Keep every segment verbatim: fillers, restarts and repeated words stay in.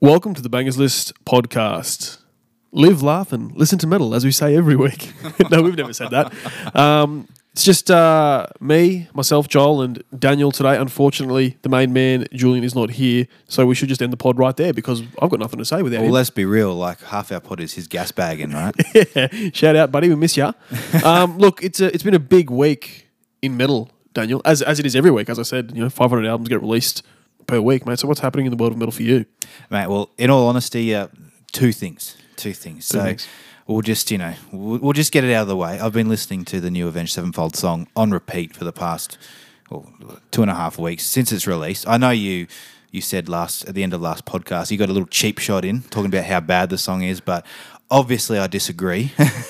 Welcome to the Bangers List podcast. Live, laugh, and listen to metal, as we say every week. No, we've never said that. Um, it's just uh, me, myself, Joel, and Daniel today. Unfortunately, the main man, Julian, is not here, so we should just end the pod right there because I've got nothing to say without Well, him. let's be real. Like half our pod is his gas bagging, right? Yeah. Shout out, buddy. We miss ya. Um, look, it's a, it's been a big week in metal, Daniel, as as it is every week. As I said, you know, five hundred albums get released per week, mate. So what's happening in the world of metal for you? Mate, well, in all honesty, uh, two things. Two things. Two so things. we'll just, you know, we'll, we'll just get it out of the way. I've been listening to the new Avenged Sevenfold song on repeat for the past well, two and a half weeks since it's released. I know you you said last at the end of last podcast you got a little cheap shot in talking about how bad the song is, but obviously I disagree.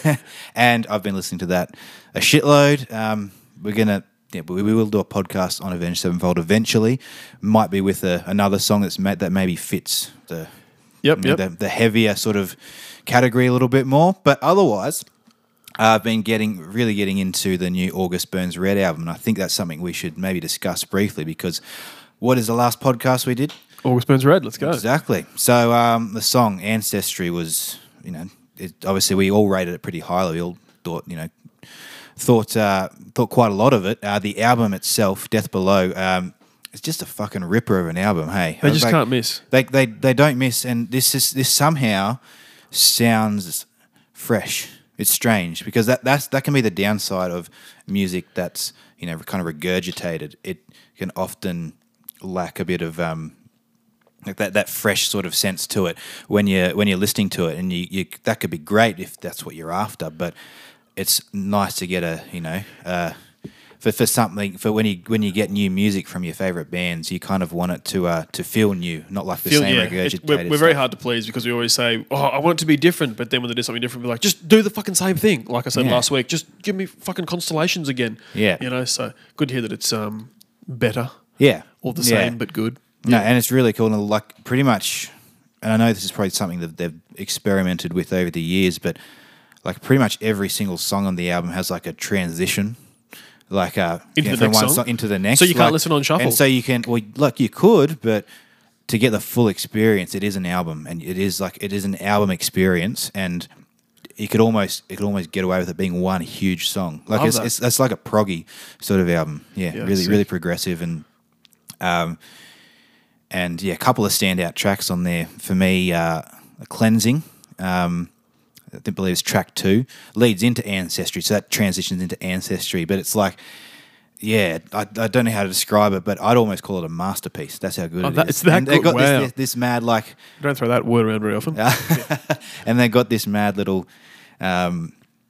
And I've been listening to that a shitload. Um, we're gonna. Yeah, but we we will do a podcast on Avenged Sevenfold eventually. Might be with a, another song that's ma- that maybe fits the, Yep, you know, yep. the the heavier sort of category a little bit more. But otherwise, uh, I've been getting really getting into the new August Burns Red album, and I think that's something we should maybe discuss briefly because what is the last podcast we did? August Burns Red. Let's go. Exactly. So um, the song Ancestry was, you know, it, obviously we all rated it pretty highly. We all thought, you know. Thought uh, thought quite a lot of it. Uh, the album itself, Death Below, um, it's just a fucking ripper of an album. Hey, They just Like, can't miss. They they they don't miss, and this is this somehow sounds fresh. It's strange because that that's that can be the downside of music that's you know kind of regurgitated. It can often lack a bit of um, like that, that fresh sort of sense to it when you when you're listening to it, and you, you that could be great if that's what you're after, but it's nice to get a you know uh, for for something for when you when you get new music from your favorite bands, you kind of want it to uh, to feel new, not like the Feel- same yeah, regurgitated. it- we're, we're very stuff. hard to please because we always say, "Oh, I want it to be different," but then when they do something different, we're like, "Just do the fucking same thing." Like I said Yeah. last week, just give me fucking Constellations again. Yeah. you know. So good to hear that it's um better Yeah, or the yeah. same but good. No, and it's really cool. And like pretty much, and I know this is probably something that they've experimented with over the years, but like pretty much every single song on the album has like a transition, like uh, Into you know, the from next one song? into the next. So you can't like- listen on shuffle? And so you can, well, like you could, but to get the full experience, it is an album, and it is like it is an album experience, and you could almost it could almost get away with it being one huge song. Like Love it's, that. it's it's like a proggy sort of album. Yeah, Yeah, really sick. really progressive and. Um, And yeah, a couple of standout tracks on there for me. Uh, Cleansing, um, I think believe it's track two, leads into Ancestry, so that transitions into Ancestry. But it's like, yeah, I, I don't know how to describe it, but I'd almost call it a masterpiece. That's how good Oh, it that- is. it's that and they've good? got this, Wow. this, this mad like, Don't throw that word around very often. and they got this mad little, um,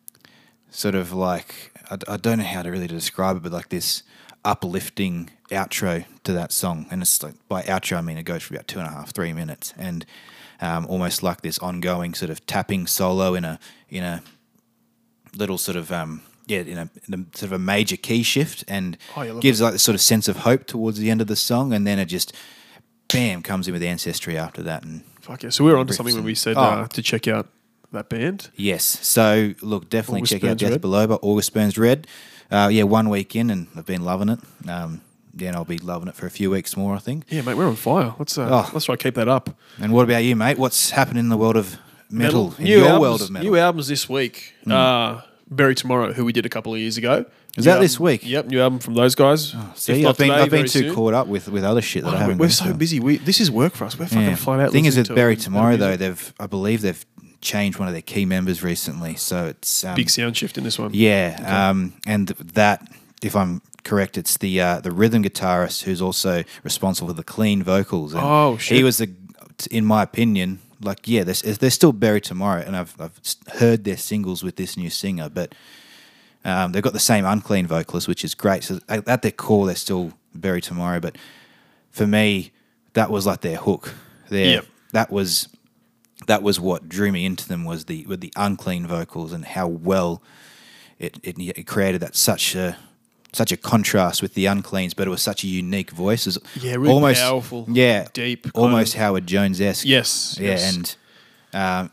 sort of like I, I don't know how to really describe it, but like this uplifting outro to that song, and it's like by outro I mean it goes for about two and a half, three minutes, and um, almost like this ongoing sort of tapping solo in a in a little sort of um, yeah in a, in a sort of a major key shift, and Oh, yeah, I love gives like this sort of sense of hope towards the end of the song, and then it just bam comes in with Ancestry after that, and Fuck yeah! So we were onto Riffs something when and- we said Oh. uh, to check out that band. yes. So look, definitely August check out Burns Death Red. Below by August Burns Red. Uh, yeah, one week in, and I've been loving it. Um, yeah, and I'll be loving it for a few weeks more, I think. Yeah, mate, we're on fire. Let's uh, Oh. let's try to keep that up. And what about you, mate? What's happening in the world of metal? In New your albums, world of metal? New albums this week. Uh, Bury Tomorrow, who we did a couple of years ago. Is New that this album- week? Yep, new album from those guys. See, If not I've been today, I've been very too soon. caught up with, with other shit that I Oh, haven't. we're been so to. busy. We this is work for us. We're fucking Yeah. flat out. Thing is, listening with to Bury metal Tomorrow though, music. they've I believe they've changed one of their key members recently, so it's um, Big sound shift in this one. Yeah, um, and that, if I'm correct, it's the uh, the rhythm guitarist who's also responsible for the clean vocals. And Oh, shit. He was the, in my opinion, like yeah, they're, they're still Bury Tomorrow, and I've I've heard their singles with this new singer, but um, they've got the same unclean vocalist, which is great. So at their core, they're still Bury Tomorrow, but for me, that was like their hook. Their Yep. that was. That was what drew me into them was the with the unclean vocals and how well it, it, it created that such a such a contrast with the uncleans, but it was such a unique voice. It was Yeah, really almost powerful, yeah, deep, kind almost of- Howard Jones-esque. Yes, yeah, yes. and um,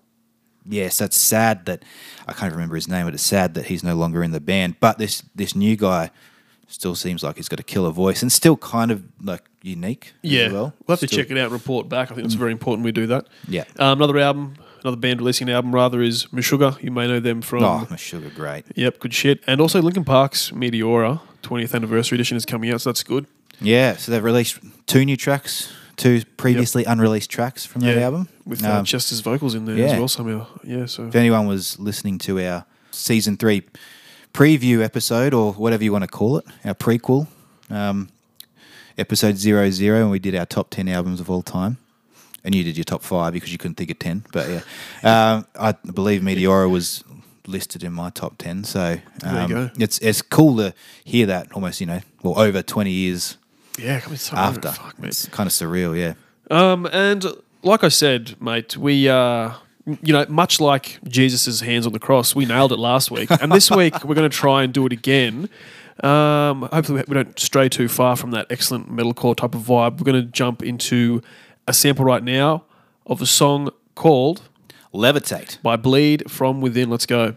yes, that's sad that I can't remember his name, but it's sad that he's no longer in the band. But this this new guy, still seems like he's got a killer voice and still kind of like unique Yeah, as well. we'll have to Still- check it out and report back. I think it's very important we do that. Yeah. Um, another album, another band releasing an album rather is Meshuggah. You may know them from. Oh, my sugar, great. Yep, good shit. And also Linkin Park's Meteora twentieth anniversary edition is coming out, so that's good. Yeah, so they've released two new tracks, two previously unreleased tracks from that Yeah, album. with uh, Um, Chester's vocals in there yeah. as well somehow. Yeah, so If anyone was listening to our season three preview episode or whatever you want to call it, our prequel, um, episode zero zero, and we did our top ten albums of all time. And you did your top five because you couldn't think of ten. But yeah, um, I believe Meteora was listed in my top ten. So um, There you go. it's it's cool to hear that almost, you know, well, over twenty years yeah, come on, so after. Fuck, mate. It's kind of surreal, yeah. Um, and like I said, mate, we, uh, you know, much like Jesus' hands on the cross, we nailed it last week. And this week we're going to try and do it again. Um, hopefully we don't stray too far from that excellent metalcore type of vibe. We're going to jump into a sample right now of a song called Levitate. by Bleed From Within. Let's go.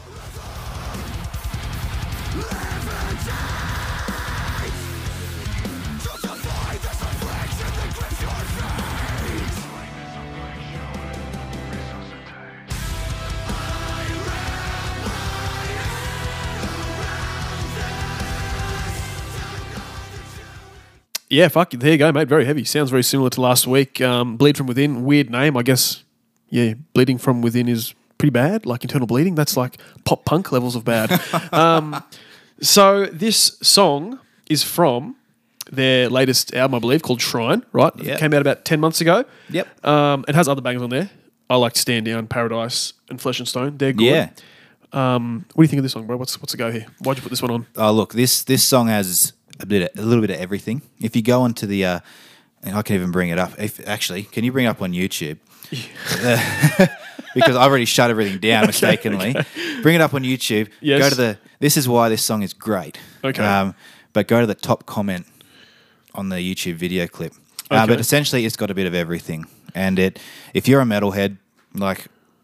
Yeah, fuck, there you go, mate. Very heavy. Sounds very similar to last week. Um, Bleed From Within, weird name, I guess. Yeah, bleeding from within is pretty bad, like internal bleeding. That's like pop punk levels of bad. um, so this song is from their latest album, I believe, called Shrine, right? Yep. It came out about ten months ago. Yep. Um, it has other bangers on there. I like Stand Down, Paradise, and Flesh and Stone. They're good. Yeah. Um, what do you think of this song, bro? What's what's the go here? Why'd you put this one on? Oh, look, this this song has a bit, of, a little bit of everything. If you go onto the, uh, and I can even bring it up. If actually, can you bring it up on YouTube? Uh, because I've already shut everything down mistakenly. okay. Bring it up on YouTube. Yes. Go to the. This is why this song is great. Okay. Um, but go to the top comment on the YouTube video clip. Uh, Okay. but essentially, it's got a bit of everything, and it. If you're a metalhead, like,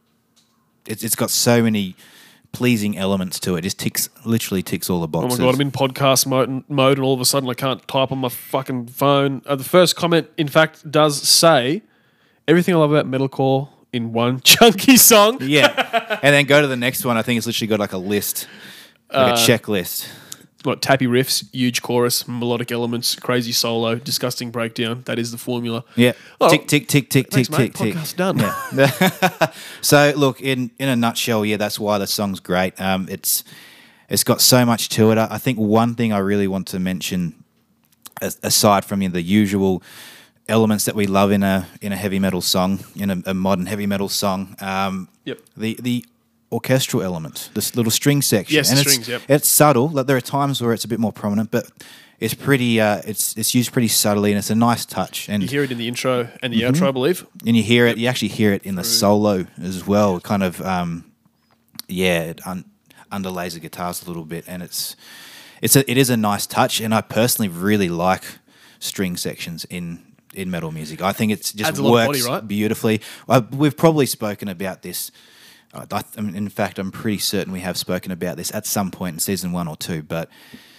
it's it's got so many pleasing elements to it. Just ticks, literally ticks all the Oh boxes. my god, I'm in podcast mode, mode and all of a sudden I can't type on my fucking phone. Uh, the first comment, in fact, does say everything I love about metalcore in one chunky song. Yeah, and then go to the next one. I think it's literally got like a list, like Uh, a checklist. Like tappy riffs, huge chorus, melodic elements, crazy solo, disgusting breakdown. That is the formula. Yeah, Oh, tick tick tick tick thanks, tick mate. tick tick. Podcast done. Yeah. So look, in in a nutshell, yeah, that's why the song's great. Um, it's it's got so much to it. I, I think one thing I really want to mention, as, aside from you know, the usual elements that we love in a in a heavy metal song, in a, a modern heavy metal song, um, Yep. the the orchestral element, this little string section. Yes, and the it's, strings, yep. It's subtle. Like there are times where it's a bit more prominent, but it's pretty. Uh, it's it's used pretty subtly, and it's a nice touch. And You hear it in the intro and the Mm-hmm. outro, I believe. and you hear it. You actually hear it in the solo as well. Kind of, um, yeah, it un- underlays the guitars a little bit, and it's it's a it is a nice touch. And I personally really like string sections in in metal music. I think it's just Adds a lot of works body, right? beautifully. I, we've probably spoken about this. I, I, I mean, in fact, I'm pretty certain we have spoken about this at some point in season one or two. But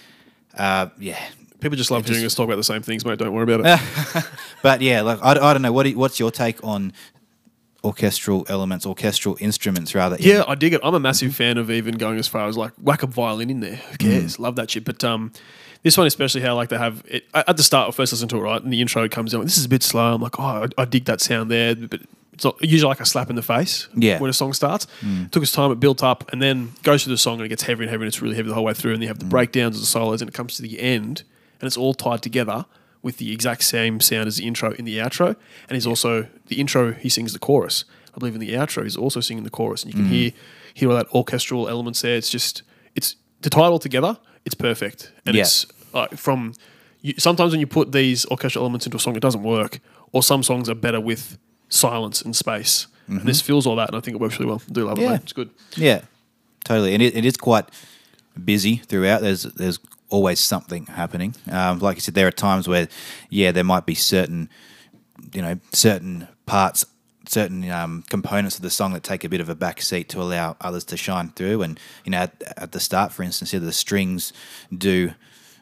uh, yeah, People just love It hearing just- us talk about the same things, mate. Don't worry about it. but yeah, like I, I don't know. What do you- what's your take on orchestral elements, orchestral instruments, rather? in- Yeah, I dig it. I'm a massive fan of even going as far as like whack a violin in there. Who cares? Love that shit. But um, this one especially, how like they have it at the start. I first listen to it, right, and the intro comes in. This is a bit slow. I'm like, oh, I, I dig that sound there, but it's not, usually like a slap in the face. Yeah. when a song starts. Took its time. It built up, and then goes through the song, and it gets heavier and heavier. And it's really heavy the whole way through. And you have the breakdowns of the solos, and it comes to the end, and it's all tied together with the exact same sound as the intro in the outro. And he's also the intro. He sings the chorus. I believe in the outro, he's also singing the chorus, and you can hear hear all that orchestral elements there. It's just it's to tie it all together. It's perfect, and Yeah. it's uh, from you, sometimes when you put these orchestral elements into a song, it doesn't work. Or some songs are better with silence and space. And this fills all that, and I think it works really well. I do love it, Yeah. mate. It's good. Yeah, totally. And it, it is quite busy throughout. There's there's always something happening. Um, like you said, there are times where, yeah, there might be certain, you know, certain parts, certain um, components of the song that take a bit of a back seat to allow others to shine through. And, you know, at, at the start, for instance, yeah, the strings do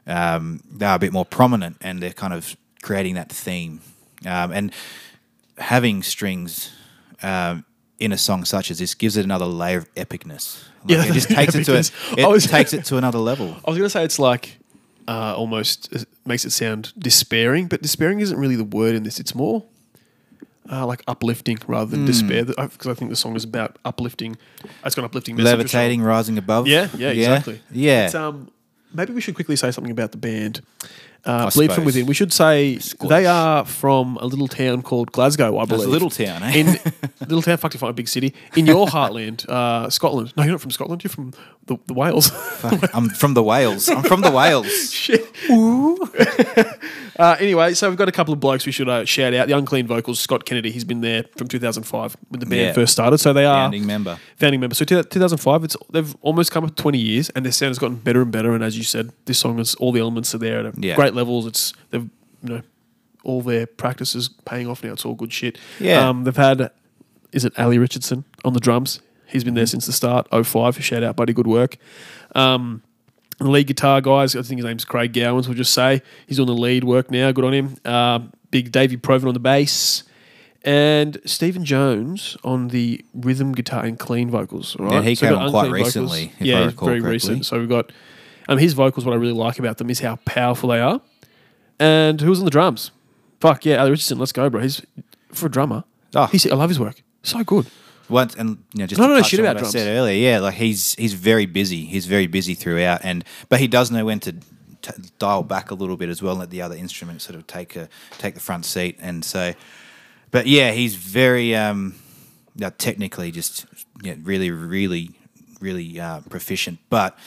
um, they're a bit more prominent, and they're kind of creating that theme. Um, and having strings um, in a song such as this gives it another layer of epicness. Like Yeah, it just takes it to epicness. a, it I was- takes it to another level. I was going to say it's like uh, almost uh, makes it sound despairing, but despairing isn't really the word in this. It's more uh, like uplifting rather than despair. Because I think the song is about uplifting. It's got an uplifting message. which I'll- Levitating, rising above. Yeah, yeah, exactly. Yeah. It's, um, maybe we should quickly say something about the band. Uh, I Bleed From suppose. Within. We should say Scottish. they are from a little town called Glasgow, I It's believe. a little town, eh? In little town, fuck if I'm a big city. In your heartland, uh, Scotland. No, you're not from Scotland. You're from the, the Wales. Fuck, I'm from the Wales. I'm from the Wales. Shit. uh, anyway, so we've got a couple of blokes we should uh, shout out. The Unclean Vocals, Scott Kennedy. He's been there from two thousand five when the band Yeah. first started. So they are Founding member. founding member. So two thousand five, it's they've almost come up to twenty years, and their sound has gotten better and better. And as you said, this song is all the elements are there at Yeah. great levels. It's they've you know all their practices paying off now. It's all good shit. Yeah. Um, they've had is it Ali Richardson on the drums? He's been there since the start. oh five. Shout out, buddy. Good work. Um, the lead guitar guys, I think his name's Craig Gowans. We'll just say he's on the lead work now. Good on him. Uh, big Davey Proven on the bass. And Stephen Jones on the rhythm guitar and clean vocals. All right? Yeah, he we've came got on quite unclean recently, if yeah, I he's recall very correctly. recent. So we've got um, his vocals. What I really like about them is how powerful they are. And who's on the drums? Fuck yeah, Ali Richardson. Let's go, bro. He's for a drummer. Oh. He's, I love his work. So good. Once and you know, just No, to no, no, touch shit on about what drums. I said earlier, yeah, like he's he's very busy. He's very busy throughout, and but he does know when to t- dial back a little bit as well, and let the other instruments sort of take a take the front seat. And so, but yeah, he's very um, yeah, technically just yeah, really, really, really uh, proficient. But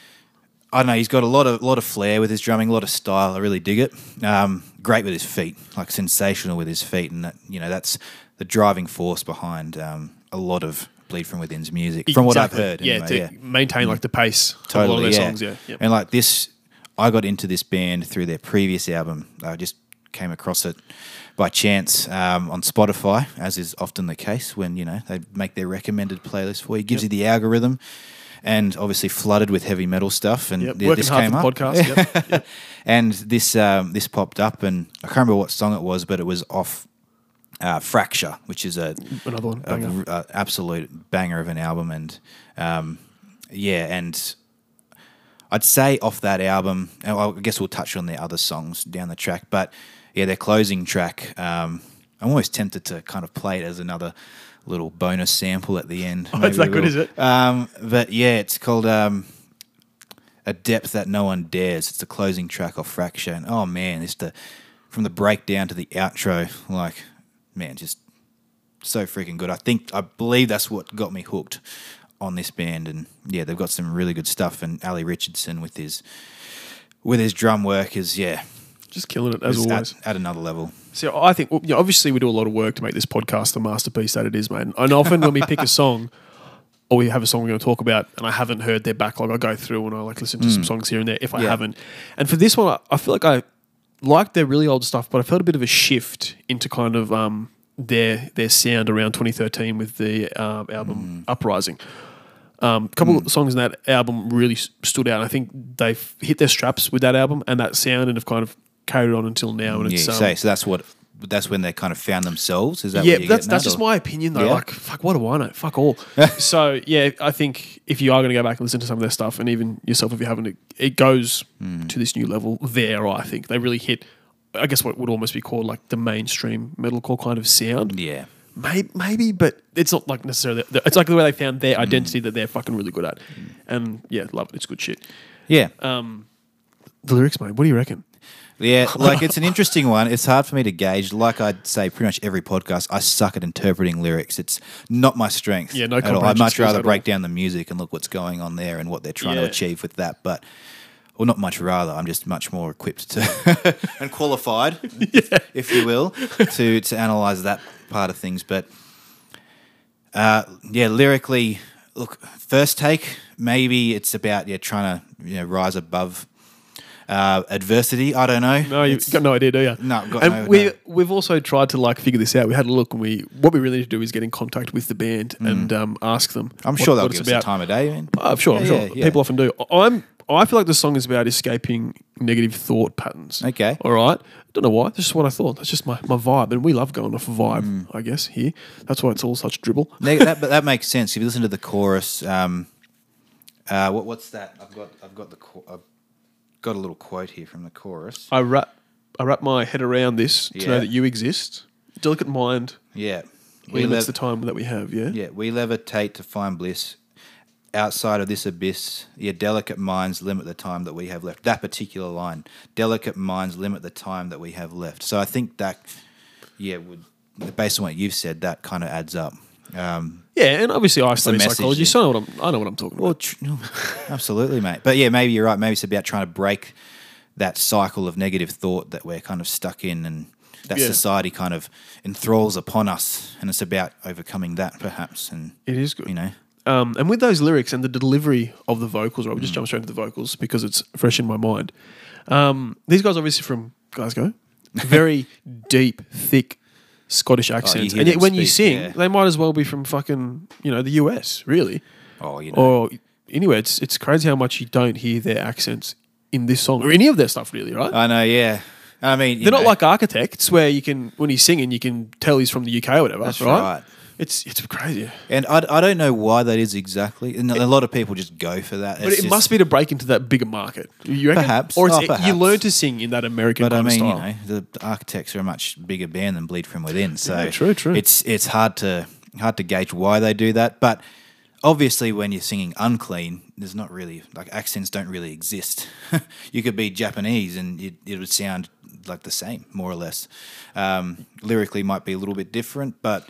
I don't know, he's got a lot of lot of flair with his drumming, a lot of style. I really dig it. Um, great with his feet, like sensational with his feet, and that, you know that's the driving force behind um, a lot of Bleed From Within's music, from what I've Exactly. heard. Yeah, Anyway, to yeah, maintain like the pace totally. of a lot of their yeah. songs. Yeah, Yep. And like this, I got into this band through their previous album. I just came across it by chance um, on Spotify, as is often the case when you know they make their recommended playlist for you. Gives Yep. you the algorithm, and obviously flooded with heavy metal stuff. And Yep. th- Working this hard came for the up. podcast. Yep. Yep. And this um, this popped up, and I can't remember what song it was, but it was off uh, Fracture, which is a, Another one. a, banger. a absolute banger of an album. And um, yeah, and I'd say off that album, and I guess we'll touch on their other songs down the track, but yeah, their closing track, um, I'm always tempted to kind of play it as another little bonus sample at the end. Oh, Maybe it's that we good, will. is it? Um, but yeah, it's called um, A Depth That No One Dares. It's the closing track off Fracture. And oh man, it's the from the breakdown to the outro, like, man, just so freaking good. I think, I believe that's what got me hooked on this band. And yeah, they've got some really good stuff. And Ali Richardson with his with his drum work is, yeah, Just killing it as is always. at, at another level. So I think, well, you know, obviously we do a lot of work to make this podcast the masterpiece that it is, mate. And often when we pick a song, or we have a song we're going to talk about, and I haven't heard their backlog, I go through and I like listen to some songs here and there if I Yeah. haven't. And for this one, I, I feel like I like their really old stuff, but I felt a bit of a shift into kind of um, their their sound around twenty thirteen with the uh, album Uprising. Um, a couple of songs in that album really s- stood out. I think they've hit their straps with that album and that sound, and have kind of carried on until now. And Yeah, it's you um, say. So that's what that's when they kind of found themselves. Is that yeah, what you're that's getting that's at, just or- my opinion though. Yeah. Like, fuck, what do I know? Fuck all. So yeah, I think if you are going to go back and listen to some of their stuff, and even yourself if you haven't, it, it goes Hmm. to this new level there. I think they really hit, I guess, what would almost be called like the mainstream metalcore kind of sound. Yeah. Maybe, maybe, but it's not like necessarily. It's like the way they found their Hmm. identity that they're fucking really good at, and yeah, love it. It's good shit. Yeah. Um, the lyrics, mate. What do you reckon? Yeah, like it's an interesting one. It's hard for me to gauge. Like I'd say pretty much every podcast, I suck at interpreting lyrics. It's not my strength. Yeah, no at all. I'd comprehension much skills rather at break all. down the music and look what's going on there and what they're trying to Yeah. achieve with that. But, well, not much rather. I'm just much more equipped to and qualified, if you will, to to analyze that part of things. But uh, yeah, lyrically, look, first take, maybe it's about yeah trying to you know rise above uh, adversity. I don't know. No, you've It's- got no idea, do you? No, I've got and no- we no. we've also tried to like figure this out. We had a look, and we what we really need to do is get in contact with the band and um, ask them. I'm what- sure they'll what give it's us about. the time of day. Man. Oh, I'm sure, I'm Yeah, sure. yeah, yeah. People often do. I'm I feel like the song is about escaping negative thought patterns. Okay. All right. I don't know why. That's just what I thought. That's just my, my vibe. And we love going off a vibe, Mm. I guess, here. That's why it's all such dribble. Neg- that, but that makes sense. If you listen to the chorus, um, uh, what, what's that? I've got I've got the cho- I've got a little quote here from the chorus. I wrap I wrap my head around this to Yeah. know that you exist. Delicate mind Yeah. limits lev- the time that we have, yeah? Yeah, we levitate to find bliss. Outside of this abyss, your delicate minds limit the time that we have left. That particular line, delicate minds limit the time that we have left. So I think that, yeah, would based on what you've said, that kind of adds up. Um, Yeah, and obviously I study message, psychology, yeah. so I know what I'm, I know what I'm talking well, about. tr- no, absolutely, mate. But yeah, maybe you're right. Maybe it's about trying to break that cycle of negative thought that we're kind of stuck in, and that Yeah. society kind of enthralls upon us. And it's about overcoming that, perhaps. And It is good. you know. Um, and with those lyrics and the delivery of the vocals, right, we Mm. just jump straight into the vocals because it's fresh in my mind. Um, these guys obviously from Glasgow, very deep, thick Scottish accents, hear and yet them when you speak, sing, yeah. they might as well be from fucking you know the U S, really. Oh, you know. Or anyway, it's it's crazy how much you don't hear their accents in this song or any of their stuff, really, right? I know, yeah. I mean, you They're not know, like Architects, where you can when he's singing, you can tell he's from the U K or whatever. That's right? right. It's it's crazy. And I, I don't know why that is exactly. And a lot of people just go for that. But it must be to break into that bigger market. You reckon? Perhaps. Or it's, Oh, you perhaps. learn to sing in that American But I kind mean, of you style. know, the Architects are a much bigger band than Bleed From Within. So Yeah, true, true. It's it's hard to hard to gauge why they do that. But obviously, when you're singing unclean, there's not really like accents don't really exist. You could be Japanese and it, it would sound like the same, more or less. Um, lyrically, might be a little bit different, but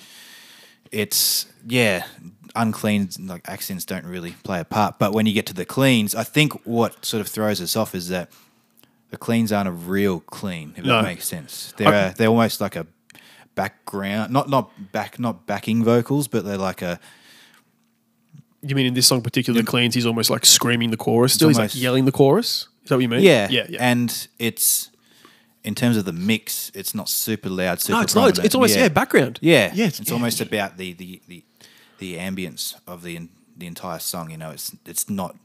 it's yeah, unclean like accents don't really play a part. But when you get to the cleans, I think what sort of throws us off is that the cleans aren't a real clean, if No. that makes sense. They're I- a, they're almost like a background, not not back not backing vocals, but they're like a You mean in this song, particularly Cleans, he's almost like screaming the chorus still? He's almost- like yelling the chorus? Is that what you mean? yeah, Yeah, yeah. And it's in terms of the mix, it's not super loud, super no, it's not. It's, prominent. it's almost, yeah, background. Yeah, Yeah. It's, almost about the the the the ambience of the the entire song. You know, it's it's not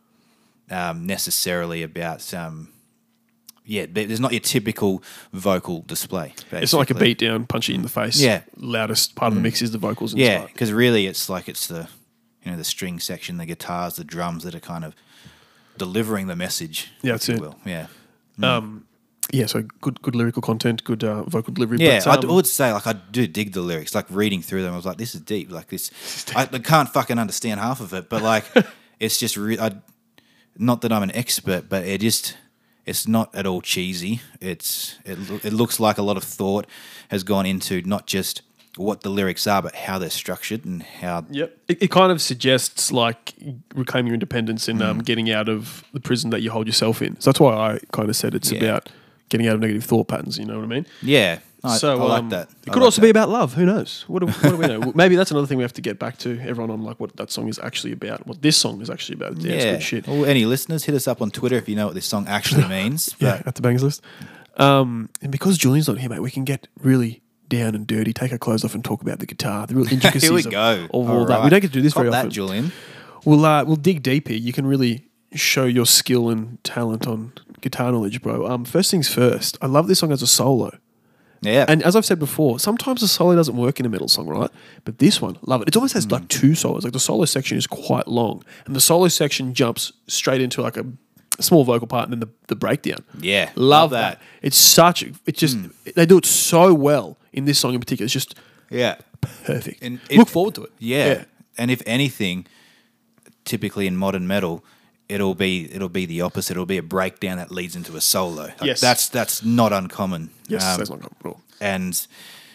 um, necessarily about um, yeah. there- There's not your typical vocal display. It's not like a basically. beat down, punch you in the face. Yeah. Loudest part of the mix is the vocals and Yeah, stuff. because really, it's like it's the you know the string section, the guitars, the drums that are kind of delivering the message. Yeah, if that's you it. will. Yeah. Um, yeah, so good good lyrical content, good uh, vocal delivery. Yeah, but, I um, would say like I do dig the lyrics. Like reading through them, I was like, "This is deep." Like this, I, I can't fucking understand half of it, but like, it's just re- I, not that I'm an expert, but it just it's not at all cheesy. It's it lo- it looks like a lot of thought has gone into not just what the lyrics are, but how they're structured and how. Yep. It, it kind of suggests like reclaiming your independence and Mm. um, getting out of the prison that you hold yourself in. So that's why I kind of said it's Yeah. about getting out of negative thought patterns. You know what I mean? Yeah, I, so I like um, that. It I could like also that. be about love. Who knows? What do, what do we know? Maybe that's another thing we have to get back to everyone on, like what that song is actually about. What this song is actually about. Yeah, it's Yeah. good shit. Well, any listeners, hit us up on Twitter if you know what this song actually means. Yeah, But at the bangers list. Um, and because Julian's not here, mate, we can get really down and dirty, take our clothes off, and talk about the guitar, the real intricacies here we of, go. of all, All that. right. We don't get to do this Cop very that, often. Julian. We'll uh, we'll dig deep here. You can really show your skill and talent on guitar knowledge, bro. Um, first things first. I love this song as a solo, Yeah, and as I've said before, sometimes a solo doesn't work in a metal song, right? But this one, love it. It almost has like two solos. Like the solo section is quite long, and the solo section jumps straight into like a, a small vocal part and then the, the breakdown. yeah, Love that. It's such. It's just they do it so well in this song in particular. It's just Yeah, perfect. And Look if- forward to it. yeah. And if anything, typically in modern metal, it'll be it'll be the opposite. It'll be a breakdown that leads into a solo. Like, Yes. that's that's not uncommon. Yes, Um, that's not good at all. and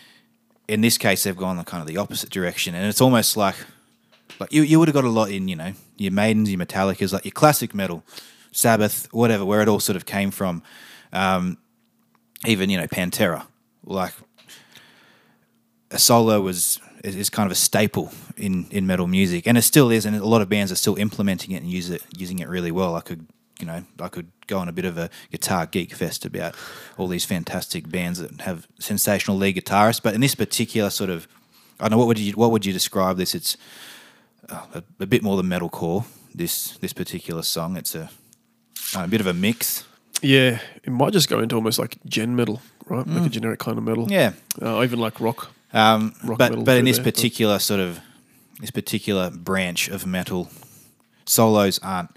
in this case, they've gone the kind of the opposite direction, and it's almost like like you you would have got a lot in you know your Maidens, your Metallicas, like your classic metal, Sabbath, whatever, where it all sort of came from. Um, even you know Pantera, like a solo was is, is kind of a staple in, in metal music, and it still is, and a lot of bands are still implementing it and use it using it really well. I could you know I could go on a bit of a guitar geek fest about all these fantastic bands that have sensational lead guitarists, but in this particular sort of I don't know what would you what would you describe this? It's uh, a, a bit more than metalcore. This this particular song, it's a uh, a bit of a mix. Yeah, it might just go into almost like gen metal, right? Like a generic kind of metal. Yeah, Uh, even like rock. um, Rock but metal but in through this there, but- particular sort of this particular branch of metal, solos aren't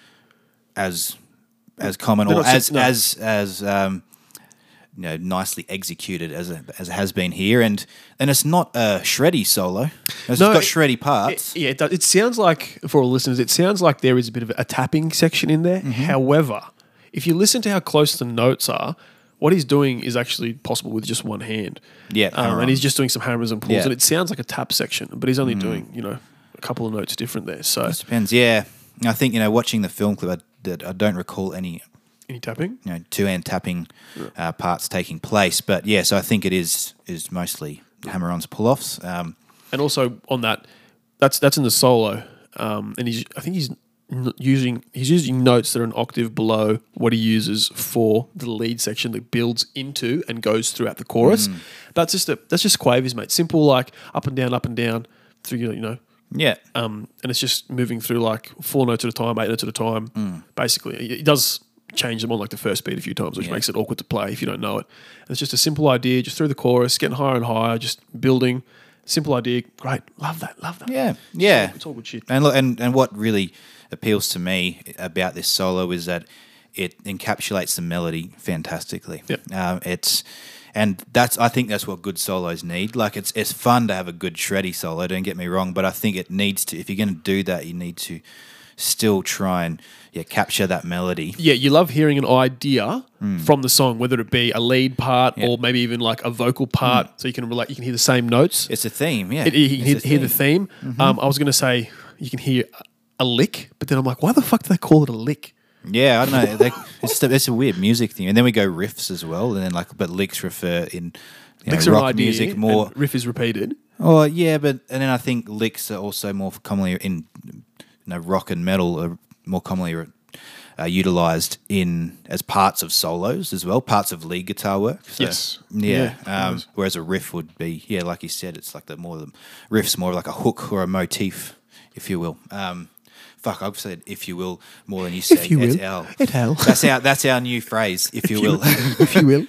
as as common They're or not as sim- no. as as um, you know nicely executed as it, as it has been here, and and it's not a shreddy solo. It's No, got it- shreddy parts. It, yeah, it, does. It sounds like, for all listeners, it sounds like there is a bit of a tapping section in there. However, if you listen to how close the notes are, what he's doing is actually possible with just one hand. Yeah, Um, hammer and he's on. just doing some hammers and pulls, Yeah. and it sounds like a tap section, but he's only doing, you know, a couple of notes different there. So, It depends. Yeah, I think you know watching the film clip, I, that I don't recall any any tapping? you know two hand tapping uh, parts taking place, but yeah, so I think it is is mostly hammer-ons, pull-offs. Um, And also on that, that's that's in the solo, um, and he's I think he's n- using he's using notes that are an octave below what he uses for the lead section that builds into and goes throughout the chorus. That's just a that's just quavers, mate. Simple, like up and down, up and down through you know, yeah, um, and it's just moving through like four notes at a time, eight notes at a time. Basically, he he does change them on like the first beat a few times, which Yeah. makes it awkward to play if you don't know it. And it's just a simple idea, just through the chorus, getting higher and higher, just building. Simple idea, great, love that, love that. yeah, yeah. It's all good shit. And look, and and what really appeals to me about this solo is that it encapsulates the melody fantastically. Yep. Um, it's and that's I think that's what good solos need. Like it's it's fun to have a good shreddy solo. Don't get me wrong, but I think it needs to. If you're going to do that, you need to still try and yeah capture that melody. Yeah, you love hearing an idea from the song, whether it be a lead part Yeah. or maybe even like a vocal part, so you can relate. You can hear the same notes. It's a theme, yeah. It, you can hear, It's a hear the theme. theme. Um, I was going to say you can hear a lick, but then I'm like, why the fuck do they call it a lick? Yeah, I don't know. They, it's, a, it's a weird music thing, and then we go riffs as well, and then like, but licks refer in you Licks know, are an rock idea, music more. and riff is repeated. Oh yeah, but and then I think licks are also more commonly in you know rock and metal are more commonly uh, utilized in as parts of solos as well, parts of lead guitar work. So, Yes. yeah. Yeah, um, nice. whereas a riff would be yeah, like you said, it's like the more the riffs more like a hook or a motif, if you will. Um, fuck, I've said if you will more than you said. you It's will. our- Et al. That's our that's our new phrase, if you will. if you will.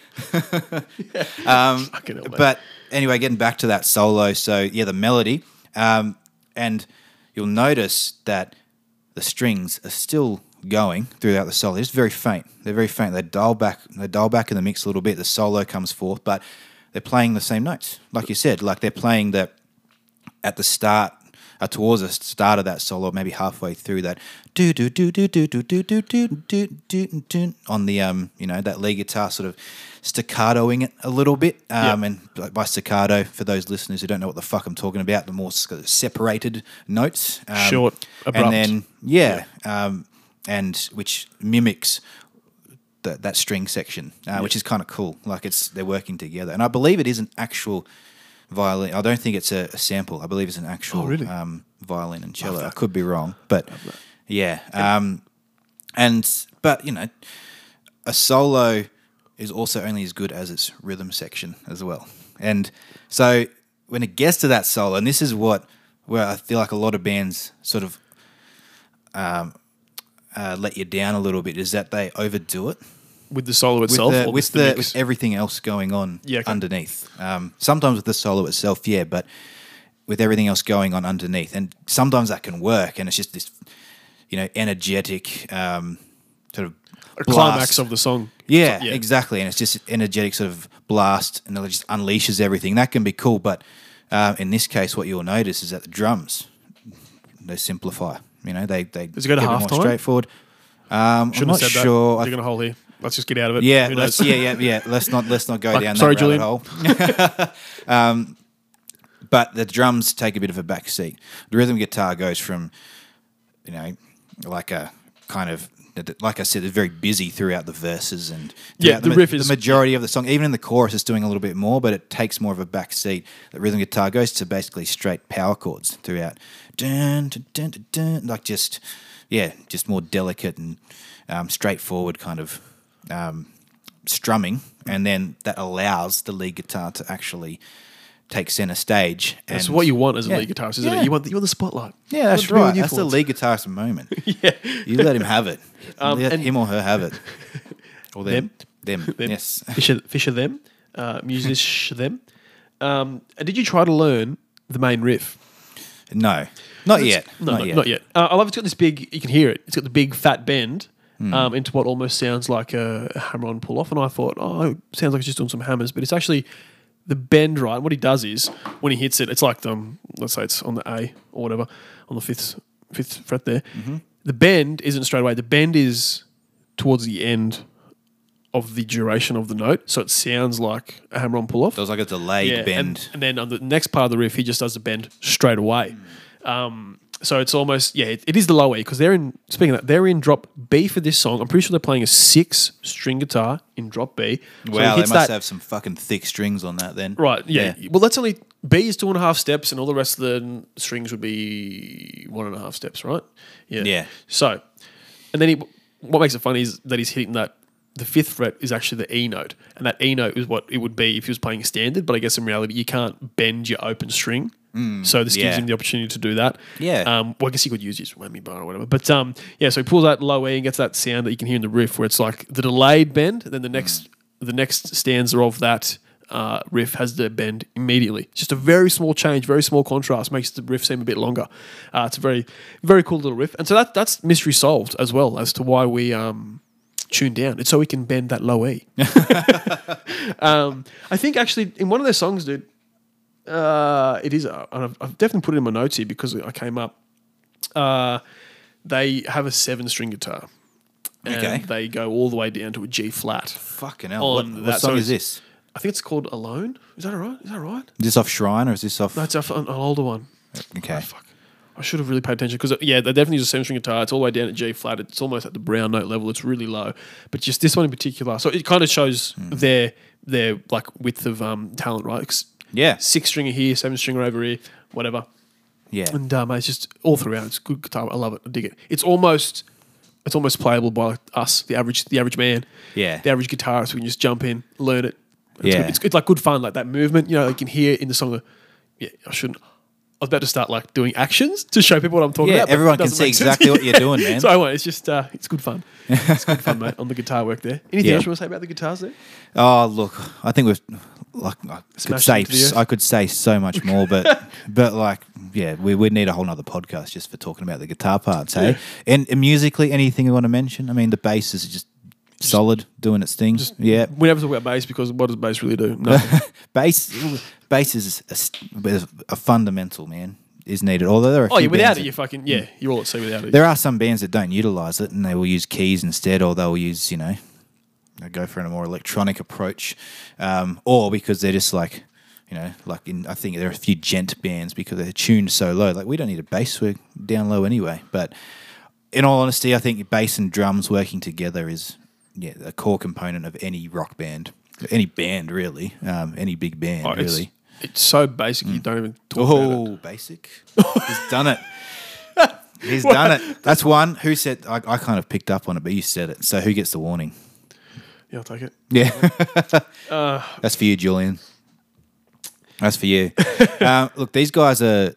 Um, Fucking hell, mate. but anyway, getting back to that solo, so yeah, the melody, um, and you'll notice that the strings are still going throughout the solo. They're just very faint. They're very faint. They dial back. They dial back in the mix a little bit. The solo comes forth, but they're playing the same notes, like you said. Like they're playing that at the start, uh, towards the start of that solo, maybe halfway through that, do do do do do do do do do do do do on the um, you know, that lead guitar sort of staccatoing it a little bit. Um, Yep. and by- by staccato, for those listeners who don't know what the fuck I'm talking about, the more s- separated notes, um, Short, abrupt. and then yeah, um, and which mimics the, that string section, uh, which is kind of cool. Like it's they're working together, and I believe it is an actual violin. I don't think it's a, a sample. I believe it's an actual Oh, really? um, violin and cello. I that. could be wrong, but yeah. Um, and but you know, a solo is also only as good as its rhythm section as well. And so when it gets to that solo, and this is what where I feel like a lot of bands sort of um, uh, let you down a little bit, is that they overdo it With the solo with itself, the, or with just the, mix? with everything else going on Yeah, okay. underneath. Um, sometimes with the solo itself, yeah, but with everything else going on underneath, and sometimes that can work, and it's just this, you know, energetic um, sort of a blast. climax of the song. Yeah, Yeah. exactly, and it's just energetic sort of blast, and it just unleashes everything. That can be cool, but uh, in this case, what you'll notice is that the drums they simplify. You know, they they Does it go to get a bit halftime? more straightforward. Um, I'm Shouldn't not have said sure. that. I Digging a hole here. Let's just get out of it. yeah, Who let's, knows? yeah, yeah, yeah. Let's not let's not go Fuck, down sorry, that rabbit Julian. hole. um, but the drums take a bit of a back seat. The rhythm guitar goes from, you know, like a kind of like I said, it's very busy throughout the verses and Yeah, throughout the ma- riff is- the majority of the song. Even in the chorus, it's doing a little bit more, but it takes more of a back seat. The rhythm guitar goes to basically straight power chords throughout, dun, dun, dun, dun, dun, like just yeah, just more delicate and um, straightforward kind of um, strumming, and then that allows the lead guitar to actually take center stage. And That's what you want as a yeah. lead guitarist, isn't Yeah. it? You want the, you want the spotlight. Yeah, You that's want to be on right. your That's the thoughts. lead guitarist moment. Yeah. You let him have it. Um, let and- him or her have it. Or them. Them. Them. Them. Yes. Fisher, Fisher them, uh, music them. Um, and did you try to learn the main riff? No. Not yet. No, not not yet. Not yet. Uh, I love it's got this big. You can hear it. It's got the big fat bend Hmm. um, into what almost sounds like a, a hammer-on pull-off. And I thought, oh, it sounds like it's just doing some hammers, but it's actually the bend. Right. What he does is when he hits it, it's like the um, let's say it's on the A or whatever on the fifth fifth fret there. Mm-hmm. The bend isn't straight away. The bend is towards the end of the duration of the note, so it sounds like a hammer-on pull-off. There was like a delayed Yeah, bend. And, and then on the next part of the riff, he just does the bend straight away. Um, so it's almost, yeah, it, it is the low E because they're in, speaking of that, they're in drop B for this song. I'm pretty sure they're playing a six string guitar in drop B. So Wow, he they hits must that- have some fucking thick strings on that then. Right, yeah. Well, that's only, B is two and a half steps and all the rest of the strings would be one and a half steps, right? Yeah. Yeah. So, and then he, what makes it funny is that he's hitting that, the fifth fret is actually the E note. And that E note is what it would be if he was playing standard, but I guess in reality you can't bend your open string. So this gives yeah. him the opportunity to do that. Yeah. Um, well, I guess he could use his whammy bar or whatever. But um, yeah, so he pulls out low E and gets that sound that you can hear in the riff where it's like the delayed bend, and then the next the next stanza of that uh, riff has the bend immediately. Just a very small change, very small contrast, makes the riff seem a bit longer. Uh, it's a very, very cool little riff. And so that that's mystery solved as well as to why we um, tune down. It's so we can bend that low E. um, I think actually in one of their songs, dude, uh, it is, uh, and I've, I've definitely put it in my notes here because I came up. Uh, they have a seven-string guitar, and Okay. they go all the way down to a G flat. Fucking hell. What, On what that, song so is it's- this? I think it's called Alone. Is that all right? Is that right? Is this off Shrine or is this off? No, it's a- an, an older one. Okay. Oh, fuck. I should have really paid attention because, yeah, they definitely use a seven-string guitar. It's all the way down at G flat. It's almost at the brown note level. It's really low. But just this one in particular. So it kind of shows their their like width of um, talent, right? 'Cause Yeah. six stringer here, seven stringer over here, whatever. Yeah. And um, it's just all throughout. It's good guitar. I love it. I dig it. It's almost it's almost playable by us, the average the average man. Yeah. The average guitarist. We can just jump in, learn it. It's Yeah. good. It's, it's like good fun, like that movement. You know, you can hear in the song. uh, Yeah, I shouldn't. I was about to start like doing actions to show people what I'm talking Yeah, about. but everyone it can doesn't see make sense. exactly what you're doing, man. So I won't. It's just uh, it's good fun. It's good fun, mate. On the guitar work there. Anything Yeah. else you want to say about the guitars there? Oh, look, I think we've like I could Smashed say into the earth. I could say so much more, but but like yeah, we would need a whole nother podcast just for talking about the guitar parts, hey? Yeah. And, and musically, anything you want to mention? I mean, the bass is just, solid, doing its thing. yeah, We never talk about bass because what does bass really do? Nothing. bass bass is a, st- a fundamental, man, is needed. Although there are a oh, few yeah, without bands it, that- you fucking yeah, you're all at sea without it. there are some bands that don't utilize it and they will use keys instead, or they'll use, you know, they go for a more electronic approach, um, or because they're just like, you know, like in I think there are a few gent bands because they're tuned so low. Like we don't need a bass, we're down low anyway. But in all honesty, I think bass and drums working together is yeah a core component of any rock band, any band really, um, any big band Oh, it's, really. it's so basic you don't even talk about it. Oh, basic! He's done it. He's done it. That's one. Who said? I, I kind of picked up on it, but you said it. So who gets the warning? Yeah, I'll take it. Yeah, Uh, that's for you, Julian. That's for you. uh, look, these guys are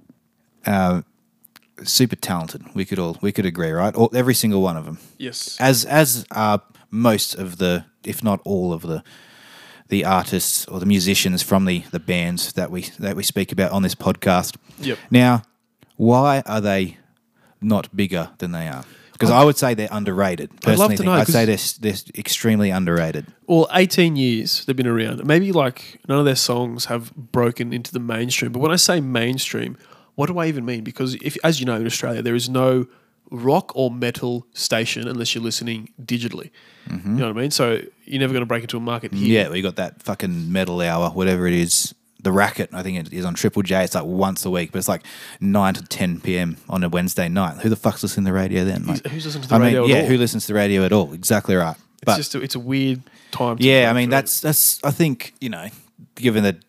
uh, super talented. We could all we could agree, right? All, every single one of them. yes. As as are most of the, if not all of the, the artists or the musicians from the, the bands that we that we speak about on this podcast. Yep. Now, why are they not bigger than they are? Because I would say they're underrated. I'd love Personally, to think- know, I'd say 'cause- they're they're extremely underrated. Well, eighteen years they've been around. Maybe like none of their songs have broken into the mainstream. But when I say mainstream, what do I even mean? Because if, as you know, in Australia there is no rock or metal station unless you're listening digitally. Mm-hmm. You know what I mean? So you're never going to break into a market here. Yeah, we got that fucking metal hour, whatever it is. The Racket, I think it is on Triple J. It's like once a week, but it's like nine to ten p.m. on a Wednesday night. Who the fuck's listening to the radio then? Who's, Like, who's listening to the I radio mean, at yeah, all? who listens to the radio at all? Exactly right. It's But just a, it's a weird time. To yeah, go I mean through. that's that's. I think you know, given the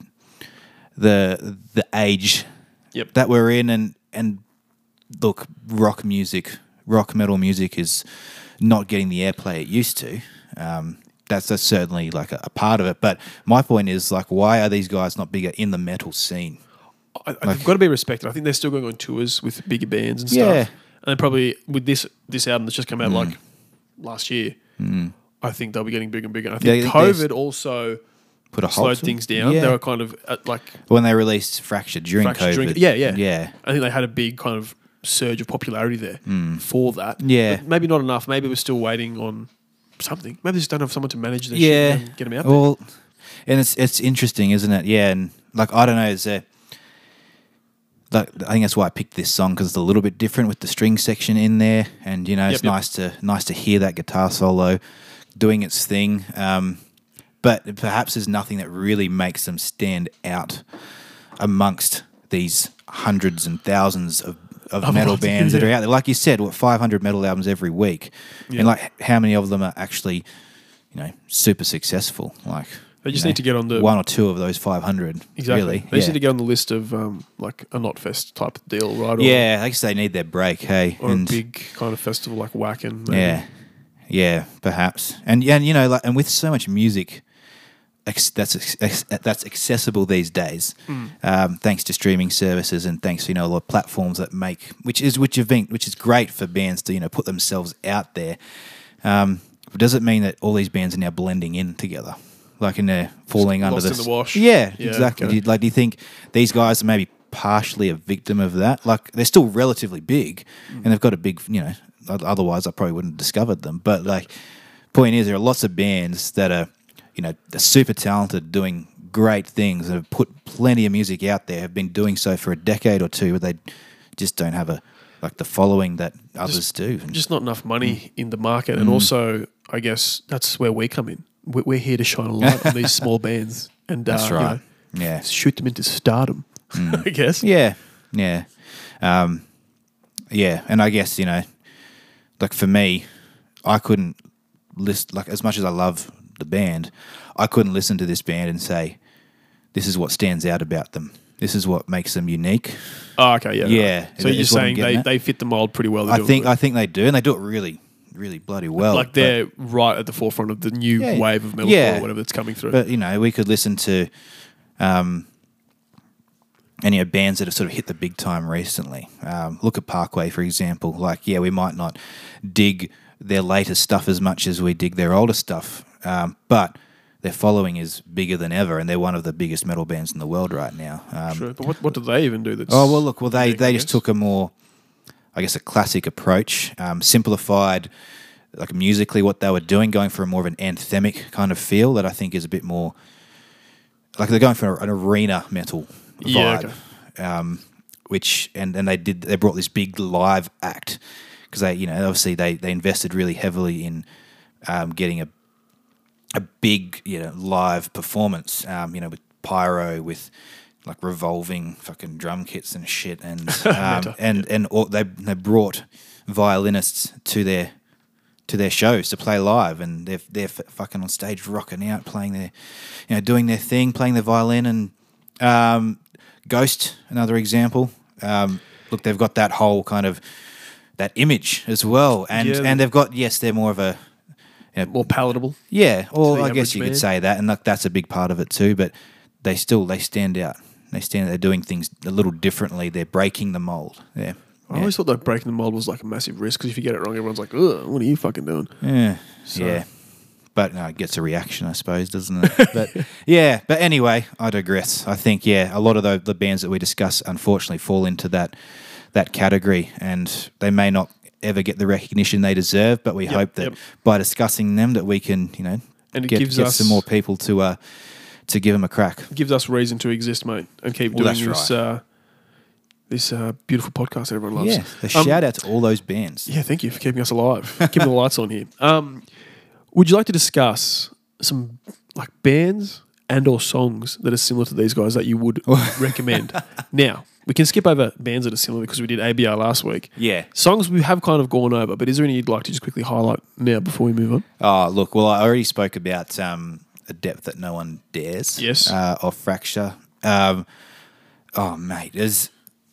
the the age Yep. that we're in, and and look, rock music, rock metal music is not getting the airplay it used to. Um, that's, that's certainly like a, a part of it. But my point is like, why are these guys not bigger in the metal scene? I, like, they've got to be respected. I think they're still going on tours with bigger bands and stuff. Yeah. And then probably with this this album that's just come out Mm. like last year, Mm. I think they'll be getting bigger and bigger. And I Yeah, think you think COVID also Put a halt slowed to things it? down. Yeah. They were kind of at like When they released Fracture during Fracture COVID. during- yeah, yeah. Yeah. I think they had a big kind of surge of popularity there Mm. for that. Yeah. But maybe not enough. Maybe we're still waiting on something. Maybe they just don't have someone to manage their Yeah. shit and get them out there. Well, and it's it's interesting, isn't it? Yeah, and like I don't know, is there, like I think that's why I picked this song because it's a little bit different with the string section in there, and you know it's Yep, yep. nice to nice to hear that guitar solo doing its thing. Um, but perhaps there's nothing that really makes them stand out amongst these hundreds and thousands of, of Of metal lots, bands that yeah. are out there. Like you said, what five hundred metal albums every week, Yeah. and like how many of them are actually, you know, super successful? Like They just you know, need to get on the one or two of those five hundred. exactly. Really, They just yeah. need to get on the list of um, like a Knotfest type deal, right? Or, Yeah, I guess they need their break. Hey, or and a big kind of festival like Wacken. maybe. yeah, yeah, perhaps, and yeah, and you know, like, and with so much music. Ex- that's ex- that's accessible these days, Mm. um, thanks to streaming services and thanks to you know a lot of platforms that make which is which have been which is great for bands to you know put themselves out there. Um, does it mean that all these bands are now blending in together, like and they're falling under lost in this? the wash. Yeah, Yeah, exactly. okay. Do you- like, do you think these guys are maybe partially a victim of that? Like, they're still relatively big, Mm. and they've got a big, you know. Otherwise, I probably wouldn't have discovered them. But like, point is, there are lots of bands that are. You know, they're super talented, doing great things, and have put plenty of music out there. Have been doing so for a decade or two, but they just don't have a like the following that others do. And Just not enough money Mm. in the market, and also I guess that's where we come in. We- We're here to shine a light on these small bands and uh, that's you right. know, Yeah, shoot them into stardom. I guess. yeah, yeah, um, yeah. And I guess you know, like for me, I couldn't list like as much as I love the band, I couldn't listen to this band and say, "This is what stands out about them. This is what makes them unique." Oh, okay, yeah. Yeah, right. So is- you're is what I'm saying getting they, at. they fit the mold pretty well. They're I doing think it. I think they do, and they do it really, really bloody well. like but- they're right at the forefront of the new Yeah. wave of metalcore Yeah. or whatever that's coming through. But you know, we could listen to, um, any you know, bands that have sort of hit the big time recently. Um, look at Parkway, for example. Like, yeah, we might not dig their latest stuff as much as we dig their older stuff, um, but their following is bigger than ever, and they're one of the biggest metal bands in the world right now. Um, True. But what, what do they even do? That's Oh well, look, well they unique, I they just guess? took a more, I guess, a classic approach, um, simplified, like musically what they were doing, going for a more of an anthemic kind of feel that I think is a bit more, like they're going for an arena metal Yeah, vibe, um, which and and they did they brought this big live act because they you know obviously they they invested really heavily in um, getting a a big you know live performance, um, you know with pyro with like revolving fucking drum kits and shit, and um, and and all, they they brought violinists to their to their shows to play live, and they're they're f- fucking on stage rocking out, playing their you know doing their thing, playing their violin, and um, Ghost, another example. Um, look, they've got that whole kind of that image as well, and Yeah. and they've got yes, they're more of a you know, more palatable. yeah, or the I guess average you man. could say that, and like, that's a big part of it too. But they still they stand out. They stand. They're doing things a little differently. They're breaking the mold. Yeah, I always thought that breaking the mold was like a massive risk because if you get it wrong, everyone's like, "Ugh, what are you fucking doing?" yeah, So- yeah. But no, it gets a reaction, I suppose, doesn't it? But yeah. But anyway, I digress. I think yeah, a lot of the, the bands that we discuss unfortunately fall into that that category, and they may not ever get the recognition they deserve. But we Yep, hope that yep. by discussing them, that we can you know And it get, gives get us some more people to uh to give them a crack. gives us reason to exist, mate, and keep Well, doing that's this uh, this uh, beautiful podcast that everyone loves. Yeah, a Um, shout out to all those bands. Yeah, thank you for keeping us alive, keeping the lights on here. Um, would you like to discuss some like bands and or songs that are similar to these guys that you would recommend? Now, we can skip over bands that are similar because we did A B R last week. Yeah. Songs we have kind of gone over, but is there any you'd like to just quickly highlight now before we move on? Oh, look, well, I already spoke about um, A Depth That No One Dares. Yes. Uh, of Fracture. Um, oh, mate, there's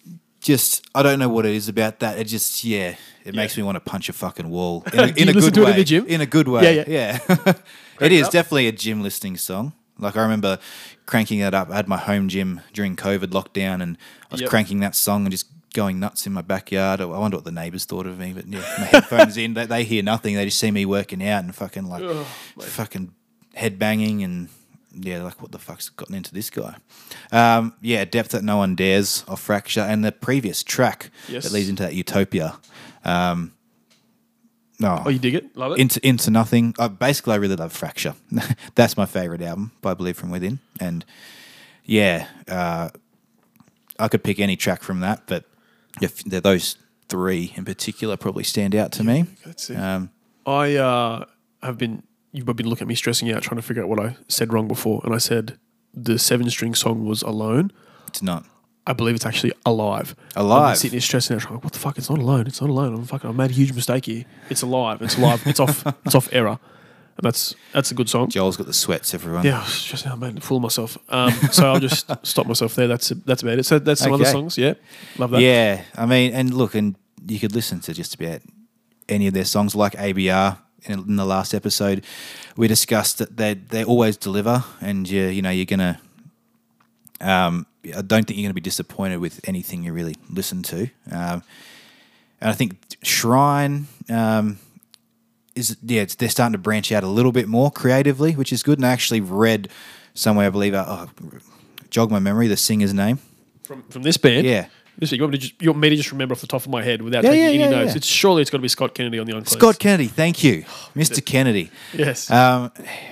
just I don't know what it is about that. It just yeah, it Yeah. makes me want to punch a fucking wall in a, Do in you a listen good to it way. in the gym? In a good way. Yeah, Yeah, yeah. It is up. definitely a gym listening song. Like I remember cranking that up. I had my home gym during COVID lockdown, and I was Yep. cranking that song and just going nuts in my backyard. I wonder what the neighbours thought of me, but yeah, my headphones in, they, they hear nothing. They just see me working out and fucking like Ugh, fucking head banging and yeah, like what the fuck's gotten into this guy? Um, yeah, Depth That No One Dares off Fracture, and the previous track Yes. that leads into that Utopia. Um, no, Oh, you dig it? Love it? into into nothing. Uh, basically, I really love Fracture. That's my favorite album by Believe From Within, and yeah, uh, I could pick any track from that, but if they're those three in particular probably stand out to me. That's it. Um, I uh, have been, you've been looking at me stressing out trying to figure out what I said wrong before. And I said the seven string song was Alone. it's not. I believe it's actually Alive. Alive. I'm sitting here stressing out, trying, what the fuck? It's not Alone. It's not Alone. I'm fucking. I made a huge mistake here. It's Alive. It's Alive. It's off. It's off Error, and that's that's a good song. Joel's got the sweats, everyone. Yeah, I was stressing out, made a fool of myself. Um, so I'll just stop myself there. That's that's about it. So that's some other Okay. songs. Yeah, love that. Yeah, I mean, and look, and you could listen to just about any of their songs, like A B R. In, in the last episode, we discussed that they they always deliver, and you you know you're gonna. Um, I don't think you're gonna be disappointed with anything you really listen to, um, and I think Shrine. Um, is yeah, it's, they're starting to branch out a little bit more creatively, which is good. And I actually read somewhere, I believe, uh, oh, jog my memory, the singer's name. From from this band. Yeah. Listen, you want me to just you want me to just remember off the top of my head without Yeah, taking yeah, any yeah, notes? yeah. It's surely it's got to be Scott Kennedy on the Uncleans. Scott Kennedy, thank you, Mister Kennedy. Yes. Um,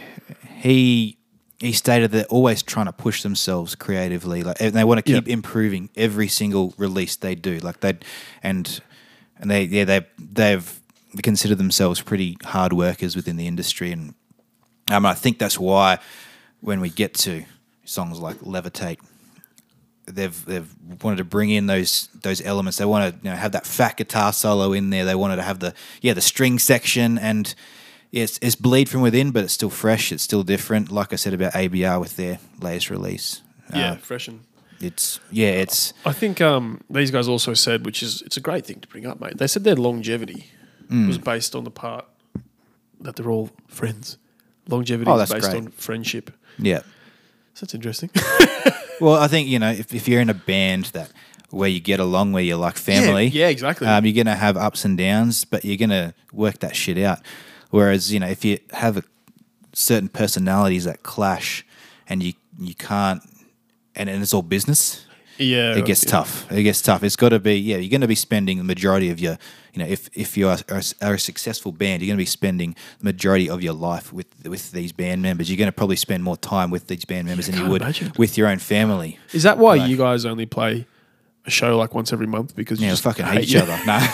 he he stated they're always trying to push themselves creatively, like and they want to keep Yep. improving every single release they do. Like they and and they yeah they they've considered themselves pretty hard workers within the industry, and um, I think that's why when we get to songs like Levitate, they've they've wanted to bring in those those elements. They want to you know have that fat guitar solo in there. They wanted to have the yeah the string section, and yeah, it's, it's Bleed From Within, but it's still fresh. It's still different. Like I said about A B R with their latest release. yeah, Uh, fresh and. it's yeah, it's I think um, these guys also said, which is it's a great thing to bring up, mate. They said their longevity Mm. was based on the part that they're all friends. Longevity Oh, is that's based great. on friendship. yeah. So that's interesting. Well, I think you know if if you're in a band that where you get along, where you're like family, Yeah, yeah, exactly. Um, you're gonna have ups and downs, but you're gonna work that shit out. Whereas you know if you have a, certain personalities that clash, and you you can't, and, and it's all business. yeah, It gets yeah. tough. It gets tough. It's got to be, yeah, you're going to be spending the majority of your, you know, if, if you are, are, are a successful band, you're going to be spending the majority of your life with with these band members. You're going to probably spend more time with these band members than you can't would imagine. with your own family. Is that why Like- you guys only play a show like once every month? Because you Yeah, we just fucking hate each you? other. No.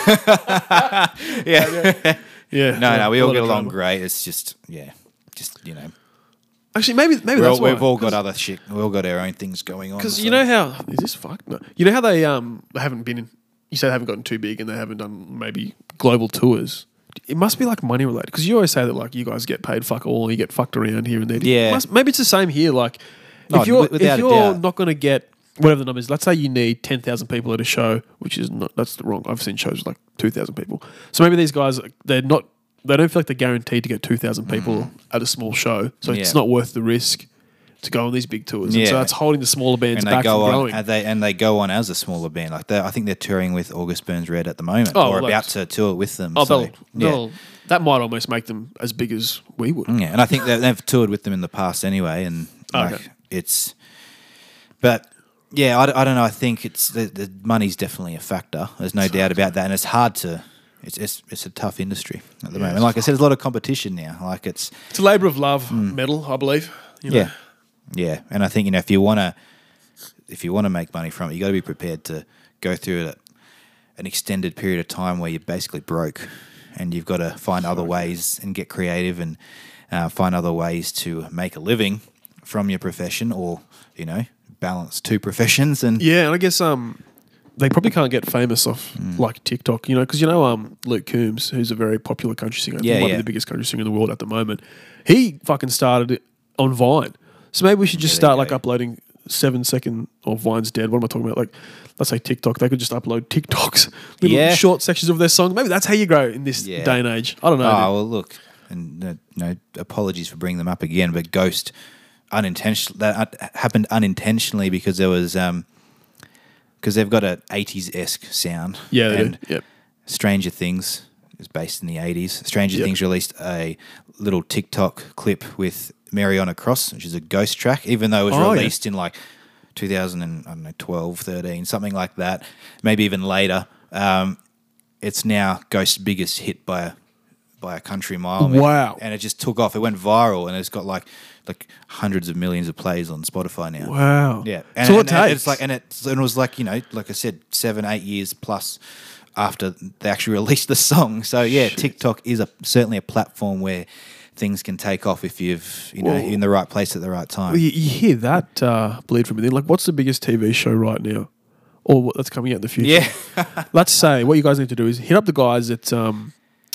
yeah. Yeah, No, no, we a all lot get of along drama. great. It's just, yeah, just, you know. Actually, maybe maybe We're that's all, why. we've all got other shit. We've all got our own things going on. Because so- you know how is this fuck? No. You know how they um they haven't been in. You say they haven't gotten too big and they haven't done maybe global tours. It must be like money related because you always say that like you guys get paid fuck all, you get fucked around here and there. Yeah. It must- maybe it's the same here. Like No, if you're wi- without if a you're doubt. not going to get whatever the number is, let's say you need ten thousand people at a show, which is not that's the wrong. I've seen shows with like two thousand people. So maybe these guys they're not they don't feel like they're guaranteed to get two thousand people at a small show, so it's Mm. Yeah. not worth the risk to go on these big tours. And so Yeah. that's holding the smaller bands and they back go from on, growing. and they and they go on as a smaller band. Like they, I think they're touring with August Burns Red at the moment, Oh, or well, about that's- to tour with them. Oh, so, they'll, yeah. they'll, that might almost make them as big as we would. yeah, and I think that they've toured with them in the past anyway, and like Okay. it's, but yeah, I, d- I don't know. I think it's the, the money's definitely a factor. There's no doubt about that, and it's hard to. It's it's, it's a tough industry at the Yeah, moment. it's Like I said, there's a lot of competition now. Like it's It's a labour of love medal, I believe. You know. Mm. yeah, yeah, and I think you know if you want to, if you want to make money from it, you got to be prepared to go through a, an extended period of time where you're basically broke, and you've got to find other ways and get creative and uh, find other ways to make a living from your profession, or you know, balance two professions. And Yeah, and I guess um, they probably can't get famous off Mm. like TikTok, you know, because you know um, Luke Combs, who's a very popular country singer, Yeah, might yeah. be the biggest country singer in the world at the moment. He fucking started it on Vine, so maybe we should just Yeah, there start you like go. uploading seven second or Vine's dead. What am I talking about? Like, let's say TikTok. They could just upload TikToks, little Yeah. short sections of their song. Maybe that's how you grow in this Yeah. day and age. I don't know. Oh, dude. well, look, and uh, no apologies for bringing them up again, but Ghost unintentional that uh, happened unintentionally because there was um because they've got an eighties esque sound. Yeah, they do. and Yep. Stranger Things is based in the eighties. Stranger Yep. Things released a little TikTok clip with Mariana Cross, which is a Ghost track, even though it was Oh, yeah. released in like two thousand and, I don't know, twelve, thirteen, something like that, maybe even later. Um, it's now Ghost's biggest hit by a by a country mile. Wow. And it just took off. It went viral, and it's got like like hundreds of millions of plays on Spotify now. Wow. Yeah, and, so and, it and takes. it's like, and it, and it was like, you know, like I said, seven, eight years plus after they actually released the song. So yeah, Shit. TikTok is a certainly a platform where things can take off if you've you know Well- in the right place at the right time. Well, you, you hear that uh, bleed from within. Like, what's the biggest T V show right now, or what, that's coming out in the future? Yeah, Let's say what you guys need to do is hit up the guys at um,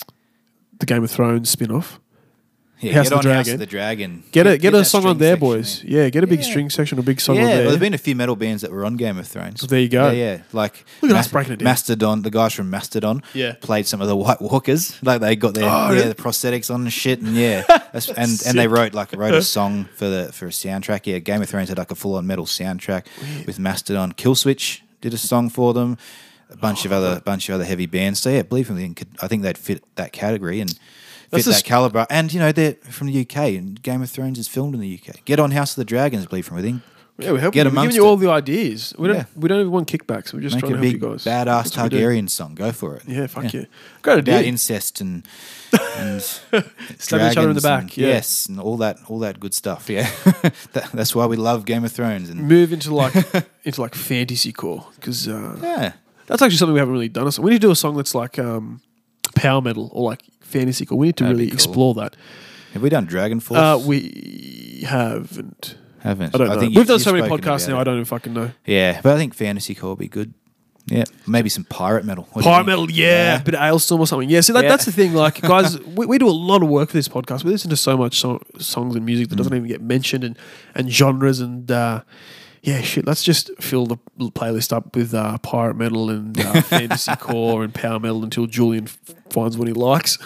the Game of Thrones spin-off. yeah. House Get of on the House Dragon. of the Dragon. Get a get, a that song on string there, section boys. there. Yeah, get a big Yeah. string section, a big song Yeah, on well, there. there's been a few metal bands that were on Game of Thrones. So there you go. Yeah, yeah. Like Look at us breaking it down. Mastodon, the guys from Mastodon, Yeah. played some of the White Walkers. Like they got their Oh, yeah, really? the prosthetics on and shit, and yeah, That's, and and they wrote like wrote a song for the for a soundtrack. Yeah, Game of Thrones had like a full on metal soundtrack with Mastodon. Killswitch did a song for them. A bunch of Oh, other bunch of other heavy bands. So yeah, Believe from Within could I think they'd fit that category and. That's Fit the that sc- caliber, and you know they're from the U K, and Game of Thrones is filmed in the U K. Get on House of the Dragons, Believe from Within. Yeah, we're helping. Get you. We're giving amongst you all it. the ideas. We don't. Yeah. We don't even want kickbacks. We're just Make trying a to help big you guys. badass That's what we do. Targaryen song. Go for it. Yeah, fuck yeah. Great About idea. incest and and Stab each other in the dragons back, and- yeah. Yes, and all that all that good stuff. Yeah, that, that's why we love Game of Thrones. And Move into like into like fantasy core because uh, yeah, that's actually something we haven't really done. So we need to do a song that's like um, power metal or like fantasy core. We need to That'd really be cool. explore that. have we done Dragon Force? Uh, we haven't. haven't. I don't know. think you- We've done you've so many spoken podcasts about now. it. I don't even fucking know. Yeah, but I think fantasy core would be good. Yeah, maybe some pirate metal. What do you Pirate think? metal, yeah, a bit of Ailstorm or something. Yeah, see, that, Yeah. that's the thing. Like, guys, we, we do a lot of work for this podcast. We listen to so much so- songs and music that doesn't Mm. even get mentioned, and and genres, and uh, yeah, shit. Let's just fill the l- playlist up with uh, pirate metal and uh, fantasy core and power metal until Julian f- finds what he likes.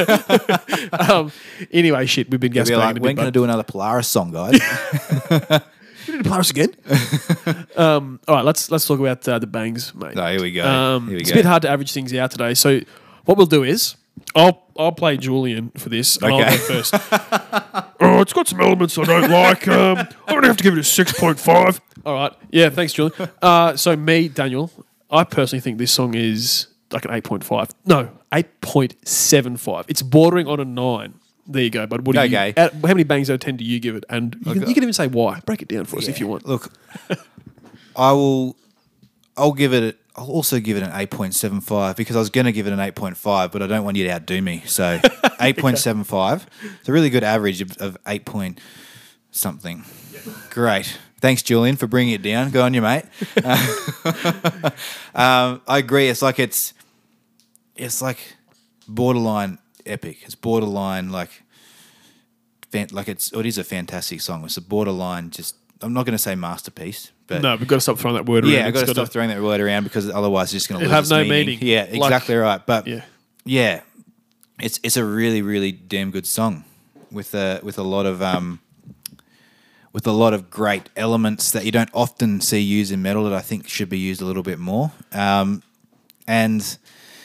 um, anyway, shit, we've been You'll gas be like, banging a when bit. can I bud. do another Polaris song, guys? You need to Polaris again? um, all right, let's let's talk about uh, the bangs, mate. No, here we go. Um, Here we it's go. a bit hard to average things out today. So what we'll do is I'll I'll play Julian for this. And I'll Okay. go first. Oh, it's got some elements I don't like. Um, I'm gonna have to give it a six point five. All right. Yeah. Thanks, Julian. Uh, so me, Daniel, I personally think this song is like an eight point five. No, eight point seven five. It's bordering on a nine. There you go, bud. What do Okay. you? Out, how many bangs out of ten do you give it? And you, can, Okay. you can even say why. Break it down for us if you want. Look, I will. I'll give it. I'll also give it an eight point seven five because I was going to give it an eight point five, but I don't want you to outdo me. So eight point seven five. It's a really good average of, of eight point something. Great. Thanks, Julian, for bringing it down. Go on, you mate. Uh, um, I agree. It's like it's. It's like borderline epic. It's borderline like. Fan, like it's. It is a fantastic song. It's a borderline. Just. I'm not going to say masterpiece, but No, we've got to stop throwing that word around. yeah, I've It's got to gotta- stop throwing that word around because otherwise it's just going to It'll lose have its no meaning. meaning. Yeah, Like- exactly right. But Yeah. yeah, it's it's a really really damn good song with a with a lot of um with a lot of great elements that you don't often see used in metal that I think should be used a little bit more. Um, and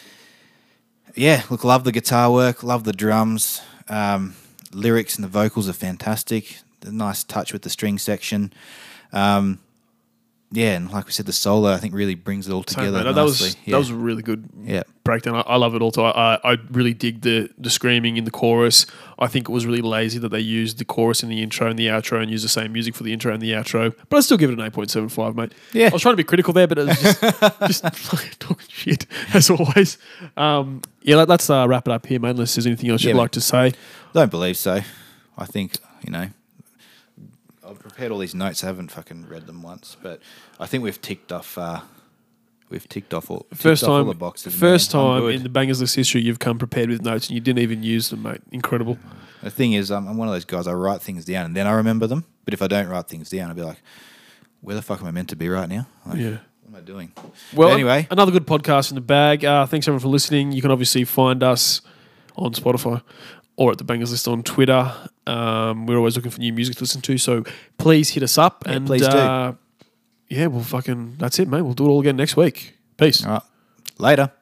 yeah, look, love the guitar work, love the drums, um, lyrics and the vocals are fantastic. The nice touch with the string section. Um, yeah, and like we said, the solo I think really brings it all Same, together mate. That was nicely. Yeah. that was a really good Yeah. breakdown. I, I love it also. I, I I really dig the the screaming in the chorus. I think it was really lazy that they used the chorus in the intro and the outro and used the same music for the intro and the outro. But I still give it an eight point seven five, mate. Yeah. I was trying to be critical there, but it was just just fucking talking shit as always. Um, yeah, let, let's uh, wrap it up here, mate. Unless there's anything else Yeah, you'd mate. like to say. Don't believe so. I think, you know, I've prepared all these notes. I haven't fucking read them once, but I think we've ticked off. Uh, we've ticked off all. ticked First off all time, the boxes. first man. I'm time good. in the Bangers List history you've come prepared with notes and you didn't even use them, mate. Incredible. The thing is, um, I'm one of those guys. I write things down and then I remember them. But if I don't write things down, I'll be like, Where the fuck am I meant to be right now? Like, Yeah. What am I doing? Well, But anyway, another good podcast in the bag. Uh, thanks everyone for listening. You can obviously find us on Spotify or at the Bangers List on Twitter. Um, we're always looking for new music to listen to, so please hit us up. Yeah, and please do. uh, yeah, we'll fucking that's it, mate. We'll do it all again next week. Peace. all right. Later.